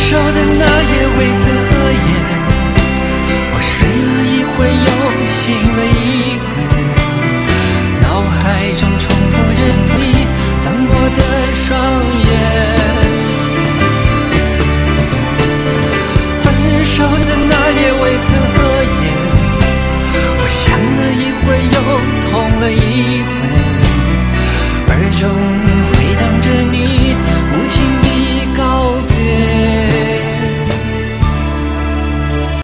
手的那夜未曾合眼，我睡了一回又醒了一回，脑海中重复着你冷漠的双眼。分手的那夜未曾合眼，我想了一回又痛了一回，而终